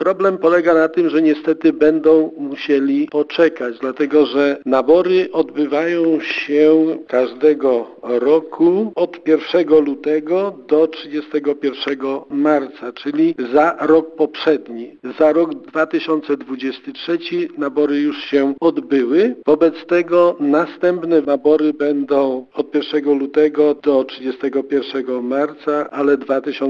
Problem polega na tym, że niestety będą musieli poczekać, dlatego że nabory odbywają się każdego roku od 1 lutego do 31 marca, czyli za rok poprzedni. Za rok 2023 nabory już się odbyły. Wobec tego następne nabory będą od 1 lutego do 31 marca, ale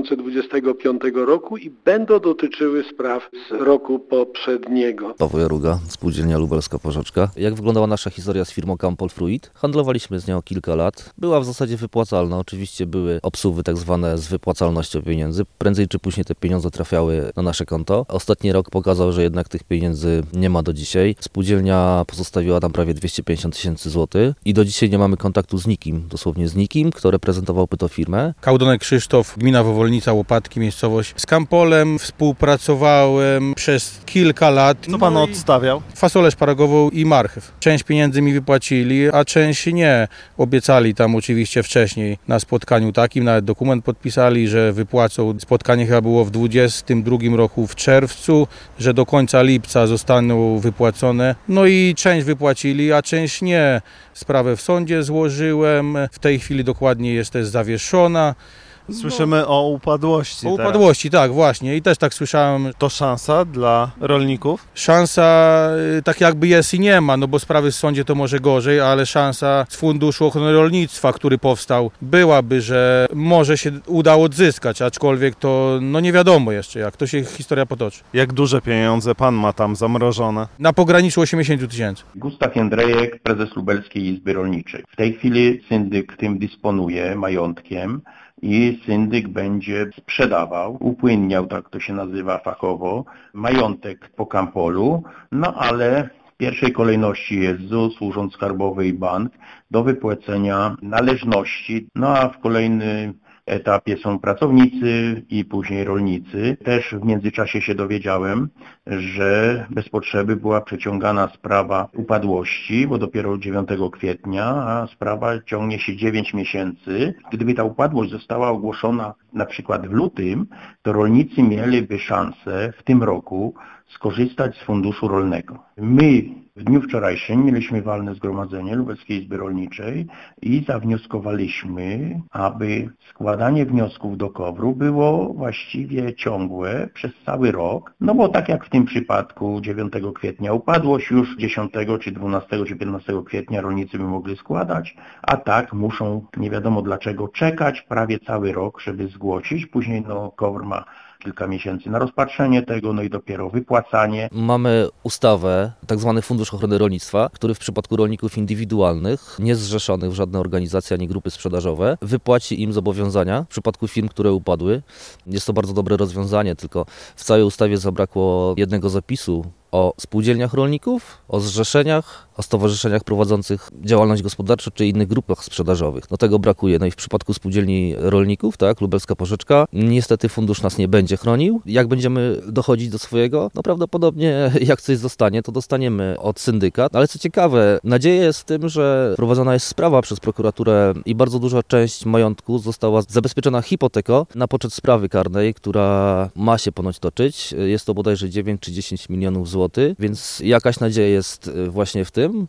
2025 roku i będą dotyczyły spraw z roku poprzedniego. Paweł Jaruga, Spółdzielnia Lubelska Porzeczka. Jak wyglądała nasza historia z firmą Campol Fruit? Handlowaliśmy z nią kilka lat. Była w zasadzie wypłacalna. Oczywiście były obsuwy tak zwane z wypłacalnością pieniędzy. Prędzej czy później te pieniądze trafiały na nasze konto. Ostatni rok pokazał, że jednak tych pieniędzy nie ma do dzisiaj. Spółdzielnia pozostawiła tam prawie 250 tysięcy złotych i do dzisiaj nie mamy kontaktu z nikim, dosłownie z nikim, kto reprezentowałby tę firmę. Kałdonek Krzysztof, gmina Wowolnica, Łopatki, miejscowość. Z Campolem współpracowałem przez kilka lat. Co pan odstawiał? Fasolę szparagową i marchew. Część pieniędzy mi wypłacili, a część nie. Obiecali tam oczywiście wcześniej na spotkaniu takim, nawet dokument podpisali, że wypłacą. Spotkanie chyba było w 2022 roku w czerwcu, że do końca lipca zostaną wypłacone. No i część wypłacili, a część nie. Sprawę w sądzie złożyłem. W tej chwili dokładnie jest też zawieszona. Słyszymy o upadłości. O upadłości, tak, właśnie. I też tak słyszałem. To szansa dla rolników? Szansa tak jakby jest i nie ma, no bo sprawy w sądzie to może gorzej, ale szansa z Funduszu Ochrony Rolnictwa, który powstał, byłaby, że może się uda odzyskać, aczkolwiek to no nie wiadomo jeszcze, jak to się historia potoczy. Jak duże pieniądze pan ma tam zamrożone? Na pograniczu 80 tysięcy. Gustaw Jędrejek, prezes Lubelskiej Izby Rolniczej. W tej chwili syndyk tym dysponuje majątkiem i syndyk będzie sprzedawał, upłynniał, tak to się nazywa fachowo, majątek po Campolu, no ale w pierwszej kolejności jest ZUS, Urząd Skarbowy i bank do wypłacenia należności, no a w kolejnym etapie są pracownicy i później rolnicy. Też w międzyczasie się dowiedziałem, że bez potrzeby była przeciągana sprawa upadłości, bo dopiero 9 kwietnia, a sprawa ciągnie się 9 miesięcy. Gdyby ta upadłość została ogłoszona na przykład w lutym, to rolnicy mieliby szansę w tym roku skorzystać z funduszu rolnego. My w dniu wczorajszym mieliśmy walne zgromadzenie Lubelskiej Izby Rolniczej i zawnioskowaliśmy, aby składanie wniosków do KOWR-u było właściwie ciągłe przez cały rok, no bo tak jak w tym przypadku 9 kwietnia upadłość, już 10 czy 12 czy 15 kwietnia rolnicy by mogli składać, a tak muszą nie wiadomo dlaczego czekać prawie cały rok, żeby zgłosić. Później KOWR ma kilka miesięcy na rozpatrzenie tego, no i dopiero wypłacanie. Mamy ustawę, tak zwany Fundusz Ochrony Rolnictwa, który w przypadku rolników indywidualnych, niezrzeszonych w żadne organizacje ani grupy sprzedażowe, wypłaci im zobowiązania w przypadku firm, które upadły. Jest to bardzo dobre rozwiązanie, tylko w całej ustawie zabrakło jednego zapisu o spółdzielniach rolników, o zrzeszeniach, o stowarzyszeniach prowadzących działalność gospodarczą czy innych grupach sprzedażowych. No tego brakuje. No i w przypadku spółdzielni rolników, tak, Lubelska Porzeczka, niestety fundusz nas nie będzie chronił. Jak będziemy dochodzić do swojego? No prawdopodobnie jak coś zostanie, to dostaniemy od syndyka. Ale co ciekawe, nadzieja jest w tym, że prowadzona jest sprawa przez prokuraturę i bardzo duża część majątku została zabezpieczona hipoteką na poczet sprawy karnej, która ma się ponoć toczyć. Jest to bodajże 9 czy 10 milionów złotych, więc jakaś nadzieja jest właśnie w tym.